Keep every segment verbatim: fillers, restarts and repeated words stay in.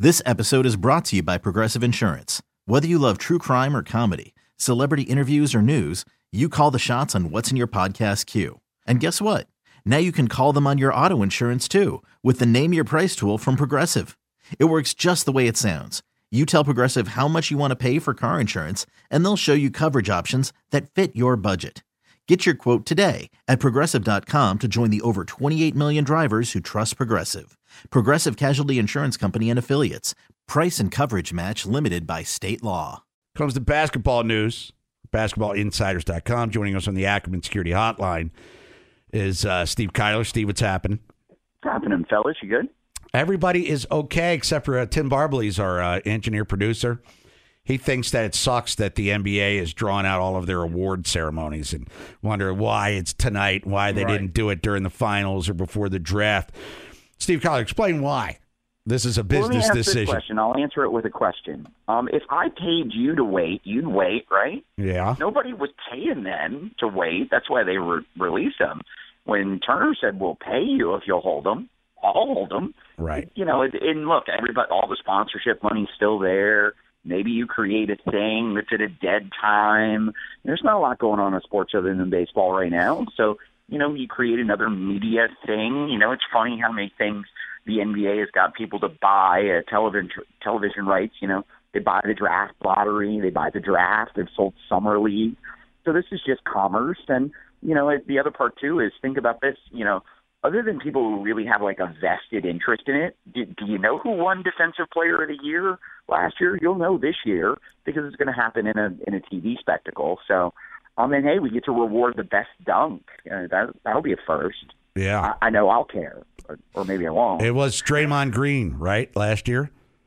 This episode is brought to you by Progressive Insurance. Whether you love true crime or comedy, celebrity interviews or news, you call the shots on what's in your podcast queue. And guess what? Now you can call them on your auto insurance too with the Name Your Price tool from Progressive. It works just the way it sounds. You tell Progressive how much you want to pay for car insurance, and they'll show you coverage options that fit your budget. Get your quote today at Progressive dot com to join the over twenty-eight million drivers who trust Progressive. Progressive Casualty Insurance Company and Affiliates. Price and coverage match limited by state law. Comes to basketball news. basketball insiders dot com. Joining us on the Ackerman Security Hotline is uh, Steve Kyler. Steve, what's happening? What's happening, fellas? You good? Everybody is okay except for uh, Tim Barbley's our uh, engineer producer. He thinks that it sucks that the N B A is drawing out all of their award ceremonies and wonder why it's tonight, why they right. didn't do it during the finals or before the draft. Steve Kyler, explain why. This is a business well, let me ask decision. This question. I'll answer it with a question. Um, if I paid you to wait, you'd wait, right? Yeah. Nobody was paying them to wait. That's why they re- released them. When Turner said, "We'll pay you if you'll hold them," I'll hold them. Right. You know, and look, everybody, all the sponsorship money's still there. Maybe you create a thing that's at a dead time. There's not a lot going on in sports other than baseball right now. So, you know, you create another media thing. You know, it's funny how many things the N B A has got people to buy uh, television television rights. You know, they buy the draft lottery, they buy the draft, they've sold summer league. So this is just commerce. And, you know, the other part, too, is think about this, you know, other than people who really have like a vested interest in it, do, do you know who won Defensive Player of the Year last year? You'll know this year because it's going to happen in a in a T V spectacle. So, um, and hey, we get to reward the best dunk. Uh, that that'll be a first. Yeah, I, I know I'll care, or, or maybe I won't. It was Draymond Green, right, last year?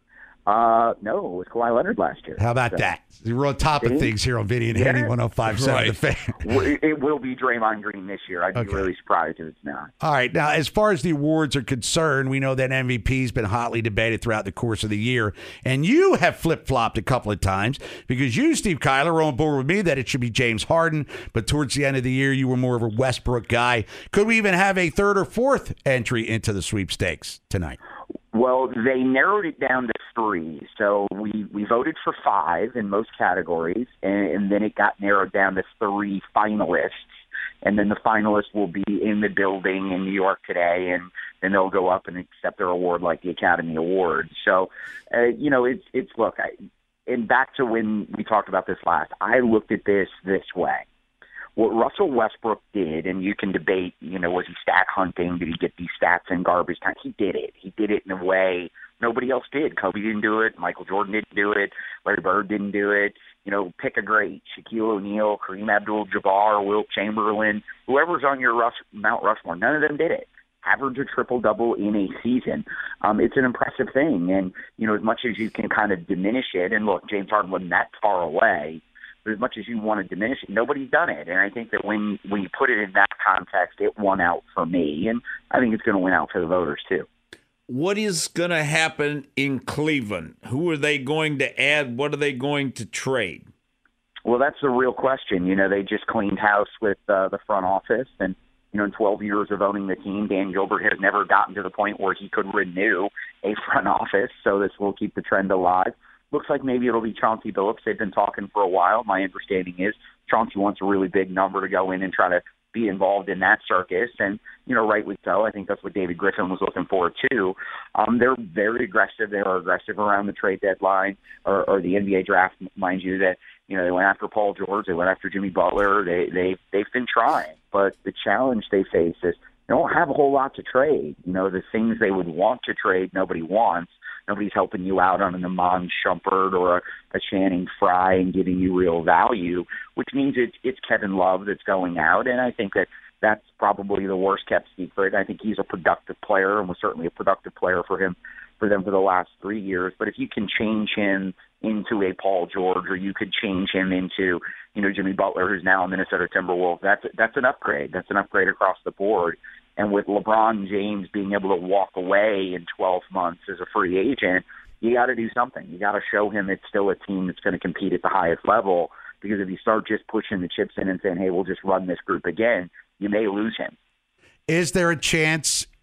Uh, no, it was Kawhi Leonard last year. How about so, that? We're on top of things here on Vinny and yeah. Haney one oh five point seven. Right. The Fan. It will be Draymond Green this year. I'd okay. be really surprised if it's not. All right. Now, as far as the awards are concerned, we know that M V P has been hotly debated throughout the course of the year. And you have flip-flopped a couple of times because you, Steve Kyler, are on board with me that it should be James Harden. But towards the end of the year, you were more of a Westbrook guy. Could we even have a third or fourth entry into the sweepstakes tonight? Well, they narrowed it down to three. So we, we voted for five in most categories, and, and then it got narrowed down to three finalists. And then the finalists will be in the building in New York today, and then they'll go up and accept their award like the Academy Awards. So, uh, you know, it's, it's look, I, and back to when we talked about this last, I looked at this this way. What Russell Westbrook did, and you can debate, you know, was he stat hunting? Did he get these stats in garbage time? He did it. He did it in a way nobody else did. Kobe didn't do it. Michael Jordan didn't do it. Larry Bird didn't do it. You know, pick a great. Shaquille O'Neal, Kareem Abdul-Jabbar, Wilt Chamberlain, whoever's on your Rush, Mount Rushmore, none of them did it. Average a triple-double in a season. Um, it's an impressive thing. And, you know, as much as you can kind of diminish it, and look, James Harden wasn't that far away, but as much as you want to diminish it, nobody's done it. And I think that when, when you put it in that context, it won out for me. And I think it's going to win out for the voters, too. What is going to happen in Cleveland? Who are they going to add? What are they going to trade? Well, that's the real question. You know, they just cleaned house with uh, the front office. And, you know, in twelve years of owning the team, Dan Gilbert has never gotten to the point where he could renew a front office. So this will keep the trend alive. Looks like maybe it'll be Chauncey Billups. They've been talking for a while. My understanding is Chauncey wants a really big number to go in and try to be involved in that circus. And, you know, rightly so. I think that's what David Griffin was looking for, too. Um, they're very aggressive. They are aggressive around the trade deadline or, or the N B A draft, mind you, that, you know, they went after Paul George. They went after Jimmy Butler. They, they, they've been trying. But the challenge they face is they don't have a whole lot to trade. You know, the things they would want to trade, nobody wants. Nobody's helping you out on an Iman Shumpert or a, a Channing Frye and giving you real value, which means it's, it's Kevin Love that's going out. And I think that that's probably the worst kept secret. I think he's a productive player and was certainly a productive player for him, for them for the last three years. But if you can change him into a Paul George, or you could change him into, you know, Jimmy Butler, who's now a Minnesota Timberwolves, that's, that's an upgrade. That's an upgrade across the board. And with LeBron James being able to walk away in twelve months as a free agent, you got to do something. You got to show him it's still a team that's going to compete at the highest level, because if you start just pushing the chips in and saying, hey, we'll just run this group again, you may lose him. Is there a chance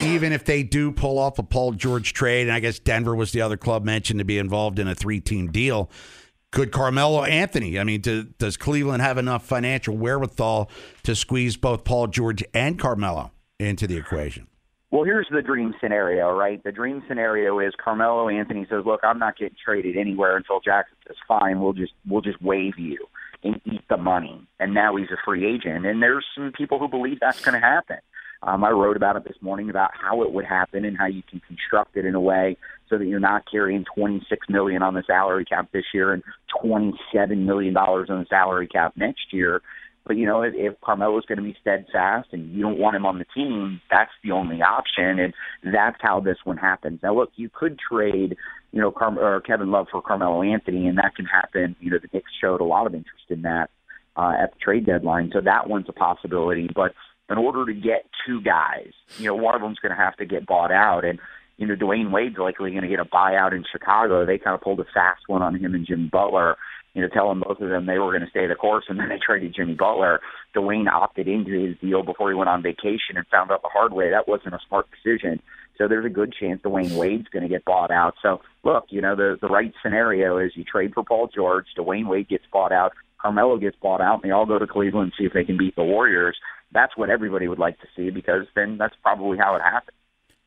even if they do pull off a Paul George trade, and I guess Denver was the other club mentioned to be involved in a three-team deal, could Carmelo Anthony, I mean, do, does Cleveland have enough financial wherewithal to squeeze both Paul George and Carmelo into the equation? Well, here's the dream scenario, right? The dream scenario is Carmelo Anthony says, look, I'm not getting traded anywhere until Jackson says, fine, we'll just we'll just waive you and eat the money. And now he's a free agent. And there's some people who believe that's going to happen. Um, I wrote about it this morning about how it would happen and how you can construct it in a way so that you're not carrying twenty-six million dollars on the salary cap this year and twenty-seven million dollars on the salary cap next year. But, you know, if, if Carmelo's going to be steadfast and you don't want him on the team, that's the only option, and that's how this one happens. Now, look, you could trade, you know, Car- or Kevin Love for Carmelo Anthony, and that can happen. You know, the Knicks showed a lot of interest in that uh, at the trade deadline, so that one's a possibility. But in order to get two guys, you know, one of them's going to have to get bought out, and, you know, Dwayne Wade's likely going to get a buyout in Chicago. They kind of pulled a fast one on him and Jimmy Butler, you know, telling both of them they were going to stay the course, and then they traded Jimmy Butler. Dwayne opted into his deal before he went on vacation and found out the hard way that wasn't a smart decision. So there's a good chance Dwayne Wade's going to get bought out. So, look, you know, the, the right scenario is you trade for Paul George, Dwayne Wade gets bought out, Carmelo gets bought out, and they all go to Cleveland and see if they can beat the Warriors. That's what everybody would like to see, because then that's probably how it happens.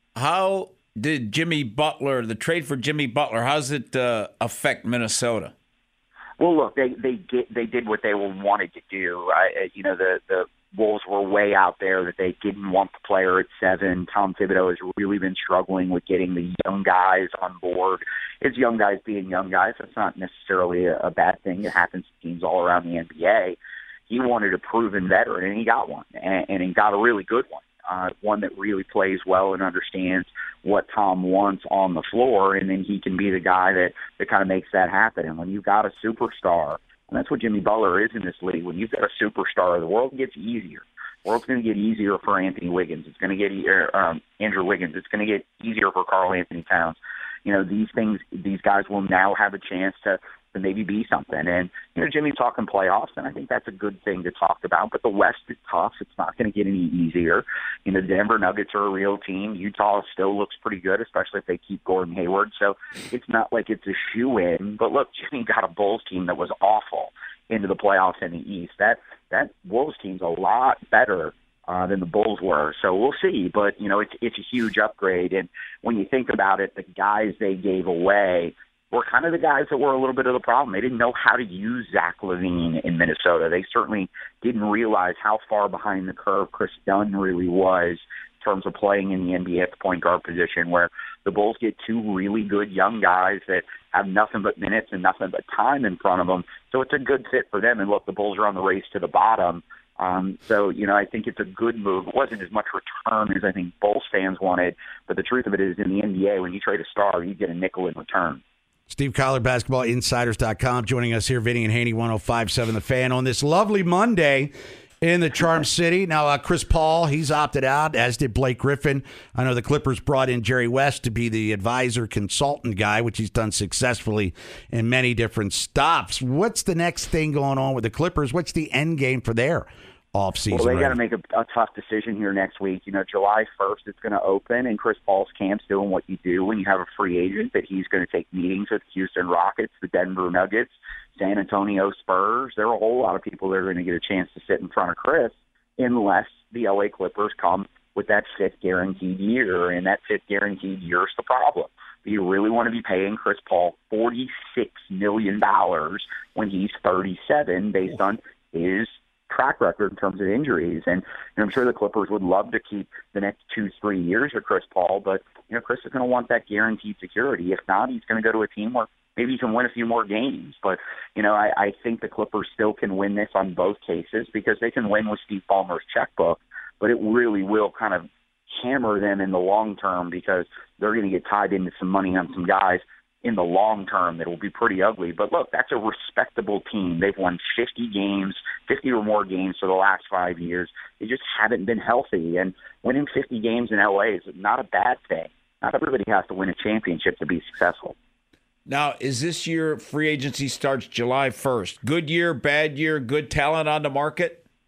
How did Jimmy Butler, the trade for Jimmy Butler, how does it uh, affect Minnesota? Well, look, they they get they did what they wanted to do. I, you know, the the Wolves were way out there that they didn't want the player at seven. Tom Thibodeau has really been struggling with getting the young guys on board. It's young guys being young guys. That's not necessarily a, a bad thing. It happens to teams all around the N B A. He wanted a proven veteran, and he got one, and, and he got a really good one. Uh, one that really plays well and understands what Tom wants on the floor, and then he can be the guy that, that kind of makes that happen. And when you've got a superstar, and that's what Jimmy Butler is in this league, when you've got a superstar, the world gets easier. The world's going to get easier for Anthony Wiggins. It's going to get uh, um, Andrew Wiggins. It's going to get easier for Karl Anthony Towns. You know, these things, these guys will now have a chance to to maybe be something. And, you know, Jimmy's talking playoffs, and I think that's a good thing to talk about. But the West is tough. It's not going to get any easier. You know, the Denver Nuggets are a real team. Utah still looks pretty good, especially if they keep Gordon Hayward. So it's not like it's a shoe-in. But, look, Jimmy got a Bulls team that was awful into the playoffs in the East. That, that Wolves team's a lot better Uh, than the Bulls were. So we'll see. But, you know, it's it's a huge upgrade. And when you think about it, the guys they gave away were kind of the guys that were a little bit of the problem. They didn't know how to use Zach LaVine in Minnesota. They certainly didn't realize how far behind the curve Chris Dunn really was in terms of playing in the N B A at the point guard position, where the Bulls get two really good young guys that have nothing but minutes and nothing but time in front of them. So it's a good fit for them. And look, the Bulls are on the race to the bottom. Um, so, you know, I think it's a good move. It wasn't as much return as I think Bulls fans wanted, but the truth of it is in the N B A, when you trade a star, you get a nickel in return. Steve Kyler, basketball insiders dot com, joining us here, Vinny and Haney, one oh five point seven The Fan, on this lovely Monday in the Charm City. Now, uh, Chris Paul, he's opted out, as did Blake Griffin. I know the Clippers brought in Jerry West to be the advisor consultant guy, which he's done successfully in many different stops. What's the next thing going on with the Clippers? What's the end game for their offseason? Well, they got to make a, a tough decision here next week. You know, July first it's going to open, and Chris Paul's camp's doing what you do when you have a free agent, that he's going to take meetings with Houston Rockets, the Denver Nuggets, San Antonio Spurs. There are a whole lot of people that are going to get a chance to sit in front of Chris, unless the L A Clippers come with that fifth guaranteed year, and that fifth guaranteed year is the problem. Do you really want to be paying Chris Paul forty-six million dollars when he's thirty-seven based on his track record in terms of injuries? And, and I'm sure the Clippers would love to keep the next two, three years of Chris Paul, but, you know, Chris is going to want that guaranteed security. If not, he's going to go to a team where maybe he can win a few more games. But, you know, I, I think the Clippers still can win this on both cases, because they can win with Steve Ballmer's checkbook, but it really will kind of hammer them in the long term, because they're going to get tied into some money on some guys in the long term that will be pretty ugly. But look, that's a respectable team. They've won fifty games, fifty or more games for the last five years. They just haven't been healthy. And winning fifty games in L A is not a bad thing. Not everybody has to win a championship to be successful. Now, is this year free agency starts July first? Good year, bad year, good talent on the market?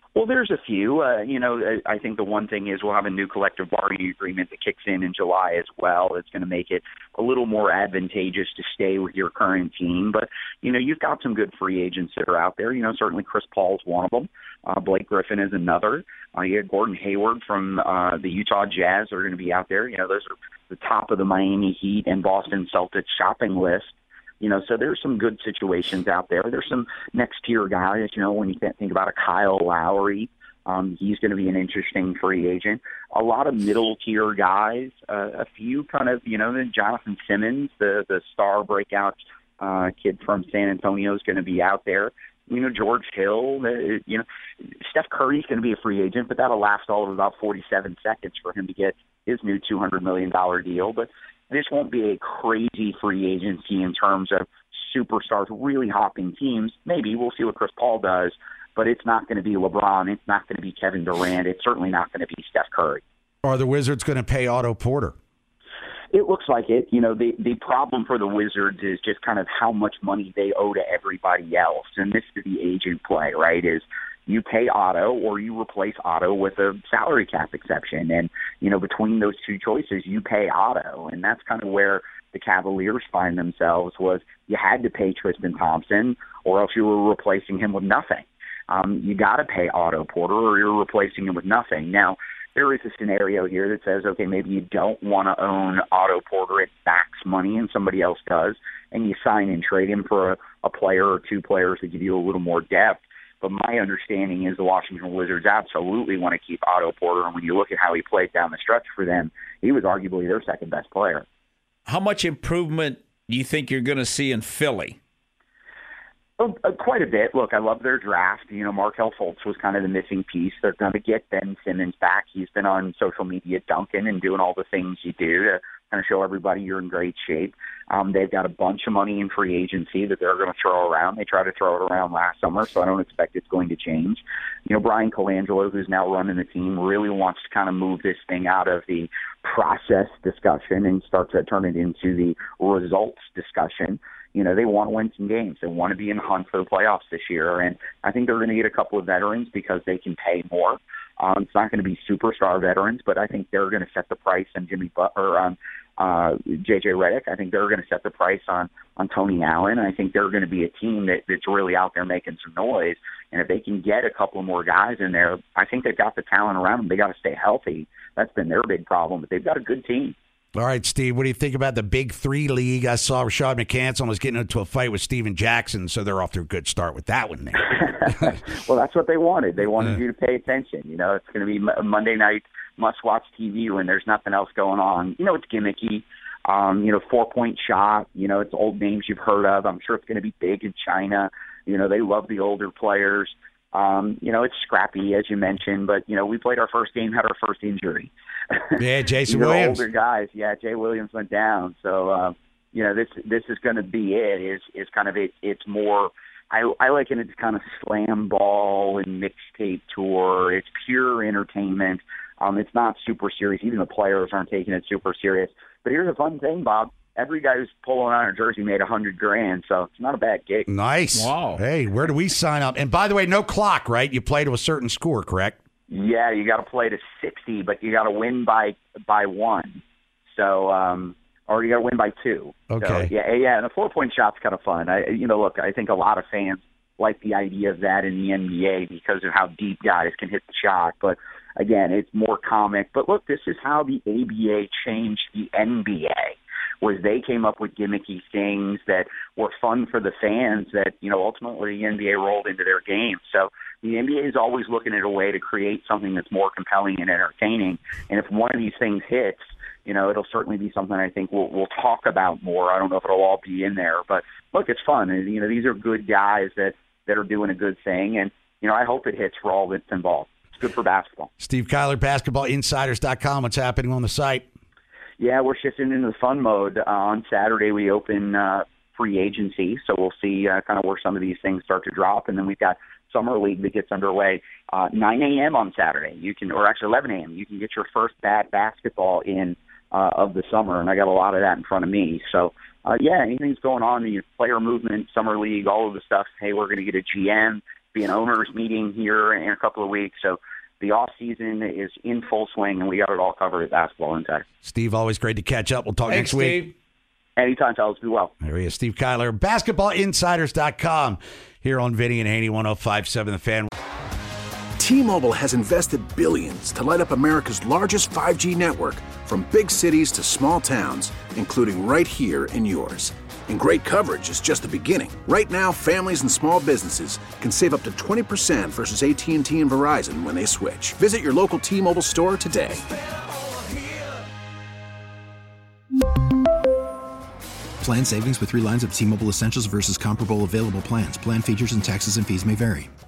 Well, there's a few. Uh, you know, I think the one thing is we'll have a new collective bargaining agreement that kicks in in July as well. It's going to make it a little more advantageous to stay with your current team. But, you know, you've got some good free agents that are out there. You know, certainly Chris Paul's one of them. Uh, Blake Griffin is another. Uh, you had Gordon Hayward from uh, the Utah Jazz are going to be out there. You know, those are the top of the Miami Heat and Boston Celtics shopping list. You know, so there's some good situations out there. There's some next-tier guys, you know, when you think about a Kyle Lowry, um, he's going to be an interesting free agent. A lot of middle-tier guys, uh, a few kind of, you know, Jonathan Simmons, the, the star breakout uh, kid from San Antonio is going to be out there. You know, George Hill, uh, you know, Steph Curry's going to be a free agent, but that'll last all of about forty-seven seconds for him to get his new two hundred million dollars deal. But this won't be a crazy free agency in terms of superstars really hopping teams. Maybe we'll see what Chris Paul does, but it's not going to be LeBron. It's not going to be Kevin Durant. It's certainly not going to be Steph Curry. Are the Wizards going to pay Otto Porter? It looks like it. You know, the the problem for the Wizards is just kind of how much money they owe to everybody else. And this is the agent play, right, is you pay Otto or you replace Otto with a salary cap exception. And, you know, between those two choices, you pay Otto. And that's kind of where the Cavaliers find themselves was you had to pay Tristan Thompson or else you were replacing him with nothing. Um, you got to pay Otto Porter or you're replacing him with nothing. Now, there is a scenario here that says, okay, maybe you don't want to own Otto Porter at max money and somebody else does, and you sign and trade him for a, a player or two players that give you a little more depth. But my understanding is the Washington Wizards absolutely want to keep Otto Porter, and when you look at how he played down the stretch for them, he was arguably their second best player. How much improvement do you think you're going to see in Philly? Oh, uh, quite a bit. Look, I love their draft. You know, Markelle Fultz was kind of the missing piece. They're going to get Ben Simmons back. He's been on social media dunking and doing all the things you do to kind of show everybody you're in great shape. Um, they've got a bunch of money in free agency that they're going to throw around. They tried to throw it around last summer, so I don't expect it's going to change. You know, Brian Colangelo, who's now running the team, really wants to kind of move this thing out of the process discussion and start to turn it into the results discussion. You know, they want to win some games. They want to be in the hunt for the playoffs this year. And I think they're going to get a couple of veterans because they can pay more. Um, it's not going to be superstar veterans, but I think they're going to set the price on Jimmy Butler, on uh, J J Redick. I think they're going to set the price on, on Tony Allen. I think they're going to be a team that, that's really out there making some noise. And if they can get a couple more guys in there, I think they've got the talent around them. They got to stay healthy. That's been their big problem, but they've got a good team. All right, Steve, what do you think about the Big Three League? I saw Rashad McCanson was getting into a fight with Steven Jackson, so they're off to a good start with that one there. Well, that's what they wanted. They wanted yeah. you to pay attention. You know, it's going to be Monday night must-watch T V when there's nothing else going on. You know, it's gimmicky. Um, you know, four-point shot. You know, it's old names you've heard of. I'm sure it's going to be big in China. You know, they love the older players. Um, you know, it's scrappy, as you mentioned, but, you know, we played our first game, had our first injury. Yeah, Jason you know, Williams. Older guys, yeah, Jay Williams went down. So, uh, you know, this this is going to be it, is is kind of it. It's more, I, I like it, it's kind of slam ball and mixtape tour. It's pure entertainment. Um, it's not super serious. Even the players aren't taking it super serious. But here's a fun thing, Bob. Every guy who's pulling on a jersey made a hundred grand, so it's not a bad gig. Nice. Wow. Hey, where do we sign up? And by the way, no clock, right? You play to a certain score, correct? Yeah, you got to play to sixty, but you got to win by by one. So, um, or you got to win by two. Okay. So, yeah, yeah. And a four point shot's kind of fun. I, you know, look, I think a lot of fans like the idea of that in the N B A because of how deep guys can hit the shot. But again, it's more comic. But look, this is how the A B A changed the N B A. Was they came up with gimmicky things that were fun for the fans that, you know, ultimately the N B A rolled into their game. So the N B A is always looking at a way to create something that's more compelling and entertaining. And if one of these things hits, you know, it'll certainly be something I think we'll, we'll talk about more. I don't know if it'll all be in there, but look, it's fun. And, you know, these are good guys that, that are doing a good thing. And, you know, I hope it hits for all that's involved. It's good for basketball. Steve Kyler, basketball insiders dot com. What's happening on the site? Yeah, we're shifting into the fun mode. Uh, on Saturday, we open uh, free agency, so we'll see uh, kind of where some of these things start to drop. And then we've got Summer League that gets underway uh, nine a.m. on Saturday. You can, or actually eleven a.m. You can get your first bad basketball in uh, of the summer, and I got a lot of that in front of me. So, uh, yeah, anything's going on, the player movement, Summer League, all of the stuff. Hey, we're going to get a G M. be an owners meeting here in a couple of weeks. So the off season is in full swing, and we got it all covered at Basketball Insider. Steve, always great to catch up. We'll talk Thanks, next week. Steve. Anytime, fellas. Be well. There he is, Steve Kyler, basketball insiders dot com, here on Vinny and Haney, one oh five point seven The Fan. T-Mobile has invested billions to light up America's largest five G network, from big cities to small towns, including right here in yours. And great coverage is just the beginning. Right now, families and small businesses can save up to twenty percent versus A T and T and Verizon when they switch. Visit your local T-Mobile store today. Plan savings with three lines of T-Mobile Essentials versus comparable available plans. Plan features and taxes and fees may vary.